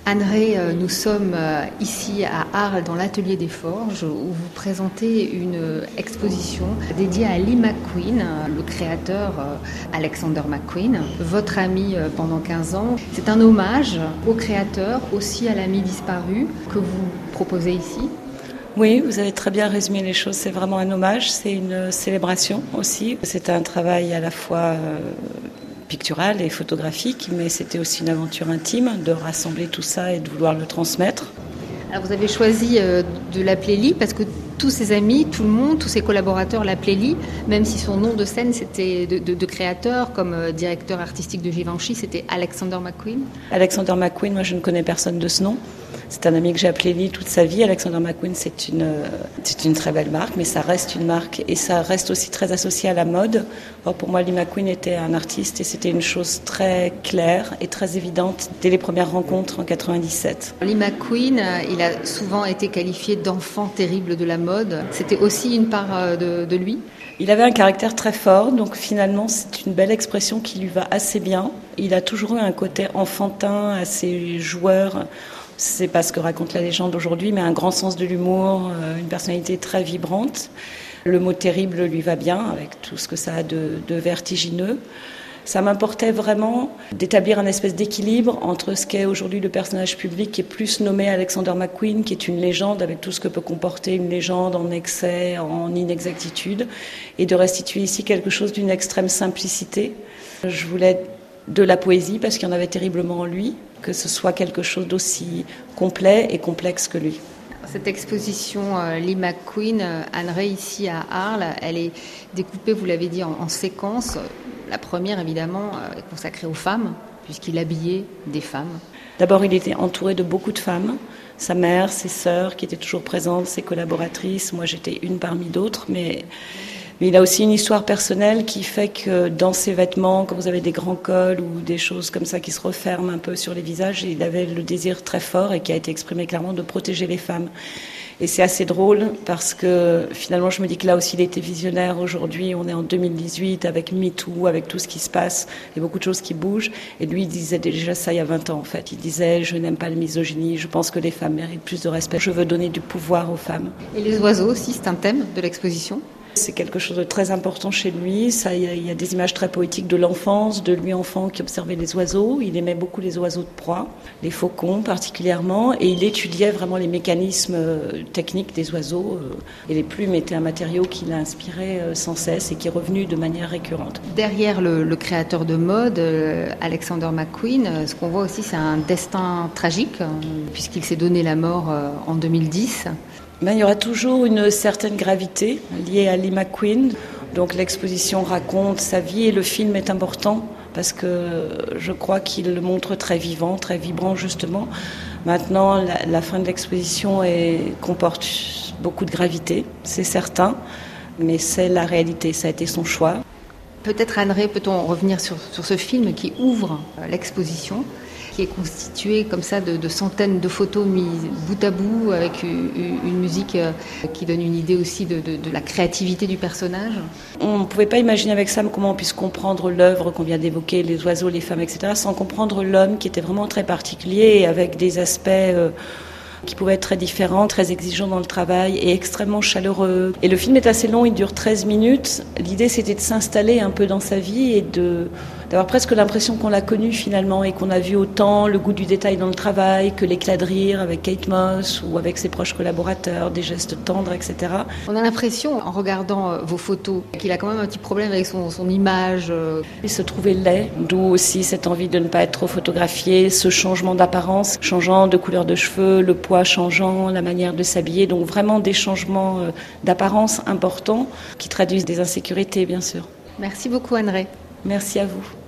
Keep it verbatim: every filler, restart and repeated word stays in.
Anne-Rae, euh, nous sommes euh, ici à Arles dans l'atelier des Forges où vous présentez une euh, exposition dédiée à Lee McQueen, euh, le créateur euh, Alexander McQueen, votre ami euh, pendant quinze ans. C'est un hommage au créateur, aussi à l'ami disparu que vous proposez ici. Oui, vous avez très bien résumé les choses. C'est vraiment un hommage, c'est une célébration aussi. C'est un travail à la fois euh, pictural et photographique, mais c'était aussi une aventure intime de rassembler tout ça et de vouloir le transmettre. Alors vous avez choisi euh, de l'appeler Lee parce que tous ses amis, tout le monde, tous ses collaborateurs l'appelaient Lee, même si son nom de scène c'était de, de, de créateur, comme euh, directeur artistique de Givenchy, c'était Alexander McQueen. Alexander McQueen, moi je ne connais personne de ce nom. C'est un ami que j'ai appelé Lee toute sa vie. Alexander McQueen, c'est une, c'est une très belle marque, mais ça reste une marque et ça reste aussi très associé à la mode. Or, pour moi, Lee McQueen était un artiste et c'était une chose très claire et très évidente dès les premières rencontres en quatre-vingt-dix-sept. Lee McQueen, il a souvent été qualifié d'enfant terrible de la mode. C'était aussi une part de, de lui. Il avait un caractère très fort, donc finalement c'est une belle expression qui lui va assez bien. Il a toujours eu un côté enfantin, assez joueur. C'est pas ce que raconte la légende aujourd'hui, mais un grand sens de l'humour, une personnalité très vibrante. Le mot terrible lui va bien, avec tout ce que ça a de, de vertigineux. Ça m'importait vraiment d'établir un espèce d'équilibre entre ce qu'est aujourd'hui le personnage public qui est plus nommé Alexander McQueen, qui est une légende avec tout ce que peut comporter une légende en excès, en inexactitude, et de restituer ici quelque chose d'une extrême simplicité. Je voulais de la poésie parce qu'il y en avait terriblement en lui, que ce soit quelque chose d'aussi complet et complexe que lui. Cette exposition euh, Lee McQueen, euh, Anne-Rae, ici à Arles, elle est découpée, vous l'avez dit, en, en séquences. La première, évidemment, euh, est consacrée aux femmes, puisqu'il habillait des femmes. D'abord, il était entouré de beaucoup de femmes. Sa mère, ses sœurs, qui étaient toujours présentes, ses collaboratrices. Moi, j'étais une parmi d'autres, mais... Mais il a aussi une histoire personnelle qui fait que dans ses vêtements, quand vous avez des grands cols ou des choses comme ça qui se referment un peu sur les visages, il avait le désir très fort et qui a été exprimé clairement de protéger les femmes. Et c'est assez drôle parce que finalement je me dis que là aussi il était visionnaire. Aujourd'hui on est en deux mille dix-huit avec MeToo, avec tout ce qui se passe, il y a beaucoup de choses qui bougent. Et lui il disait déjà ça il y a vingt ans en fait. Il disait je n'aime pas la misogynie, je pense que les femmes méritent plus de respect, je veux donner du pouvoir aux femmes. Et les oiseaux aussi, c'est un thème de l'exposition ? C'est quelque chose de très important chez lui. Ça, il y a, il y a des images très poétiques de l'enfance, de lui enfant qui observait les oiseaux. Il aimait beaucoup les oiseaux de proie, les faucons particulièrement, et il étudiait vraiment les mécanismes techniques des oiseaux. Et les plumes étaient un matériau qui l'a inspiré sans cesse et qui est revenu de manière récurrente. Derrière le, le créateur de mode, Alexander McQueen, ce qu'on voit aussi, c'est un destin tragique, puisqu'il s'est donné la mort en deux mille dix. Ben, il y aura toujours une certaine gravité liée à Lee McQueen. Donc l'exposition raconte sa vie et le film est important parce que je crois qu'il le montre très vivant, très vibrant justement. Maintenant, la, la fin de l'exposition est, comporte beaucoup de gravité, c'est certain, mais c'est la réalité, ça a été son choix. Peut-être Anne-Rae, peut-on revenir sur, sur ce film qui ouvre l'exposition, qui est constitué comme ça de, de centaines de photos mises bout à bout avec une, une musique qui donne une idée aussi de, de, de la créativité du personnage. On ne pouvait pas imaginer avec Sam comment on puisse comprendre l'œuvre qu'on vient d'évoquer, les oiseaux, les femmes, et cetera, sans comprendre l'homme qui était vraiment très particulier et avec des aspects euh, qui pouvaient être très différents, très exigeants dans le travail et extrêmement chaleureux. Et le film est assez long, il dure treize minutes. L'idée c'était de s'installer un peu dans sa vie et de... d'avoir presque l'impression qu'on l'a connu finalement et qu'on a vu autant le goût du détail dans le travail que l'éclat de rire avec Kate Moss ou avec ses proches collaborateurs, des gestes tendres, et cetera. On a l'impression, en regardant vos photos, qu'il a quand même un petit problème avec son, son image. Il se trouvait laid, d'où aussi cette envie de ne pas être trop photographié, ce changement d'apparence, changeant de couleur de cheveux, le poids changeant, la manière de s'habiller, donc vraiment des changements d'apparence importants qui traduisent des insécurités bien sûr. Merci beaucoup Anne-Rae. Merci à vous.